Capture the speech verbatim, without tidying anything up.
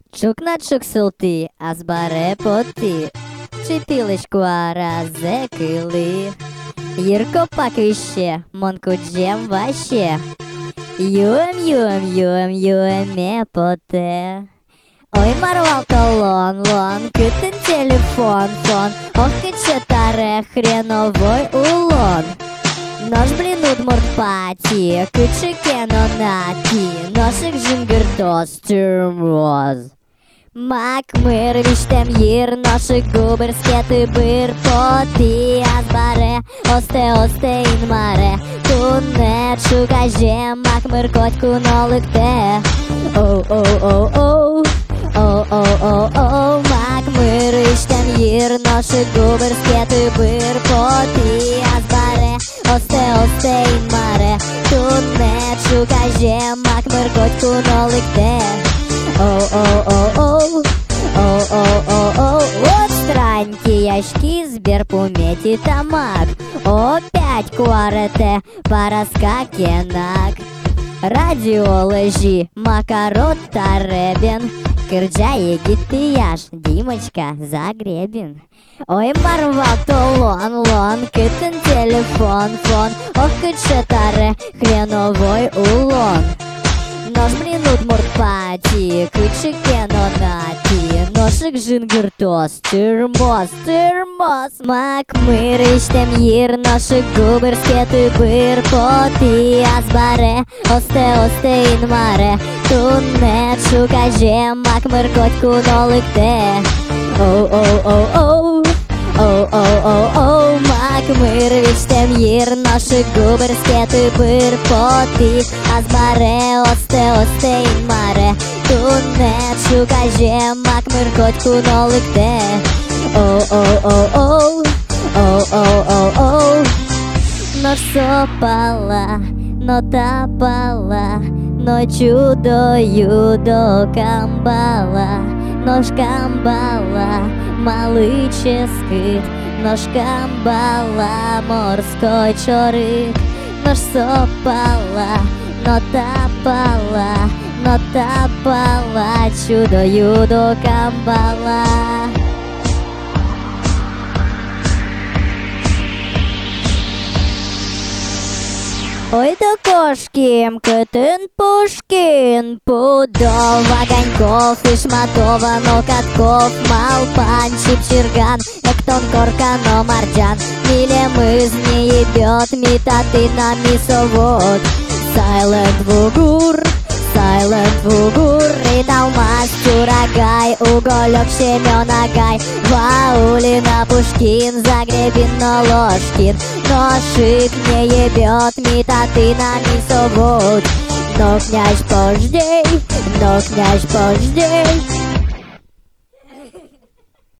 Чук на чук султи, а збере поти. Чи пілечку аразе кили. Юрко пак іще, монку джем ваще. Юем, юем, юем, юем, поте. Ой, марвал колон, лон, китен телефон, фон. Ох, кичетаре, хреновой улон. Нож блінуд мордпаті, кичекено наті. Ношик жингертос, тюрмоз. Мак мир, віштем їр, ношик губер, скети бир, поти, азбаре, осте, осте, інмаре. Туне, чукаже, мак мир, котьку ноликте. Оу, оу, оу, оу. Оу, оу, оу, оу, мак мир, віштем їр, ношик губер, скети бир, поти, азбаре, осте, осте, інмаре. Туне, чукаже, мак мир, котьку ноликте. Оу, оу, оу, оу, оу, оу, оу, оу. Вот страньки, яшки, збір пуметі та мак. Опять куарете, параскакенак. Радіо лежі, макарот та ребен. Кирджає гітияш, Дімочка Загребін. Ой, марвал толон, лон, китен телефон, фон. Ох, кичетаре, хреновой улон. Нож блінуд мордпаті, кичекено наті. Ношик жингертос, тюрмоз, тюрмоз. Мак мир, іштем їр, ношик губер, скети бир, поти, азбаре, осте, осте, інмаре. Туне, чукаже, мак мир, котьку ноликте. Оу, оу, оу, оу. Оу, оу, оу, оу, мак мир, віштем їр, ношик губер, скети бир, поти, азбаре, осте, осте, інмаре. Туне, чукаже, мак мир, котьку ноликте. Оу, оу, оу, оу. Оу, оу, оу, оу. Но сопала, но тапала, но чудо, юдо, камбала. Нож камбала, малыческих, нож камбала, морской чорик. Нож сопала, но тапала, но тапала, чудо, юдо, камбала. Ой, да кошки, китин Пушкин, пудов, огоньков и шматовано катков, малпан, чипчирган, эктон, коркано, марджан, милемыз не ебет, митаты на мисовод. Сайлент вугур, сайлент вугур, и талмаз, чурагай, уголек, щеменагай, Ваулина, Пушкин, Загребин, Ложкин. Ношик не ебет, митаты на мисовод. Но князь пождей, но князь пождей,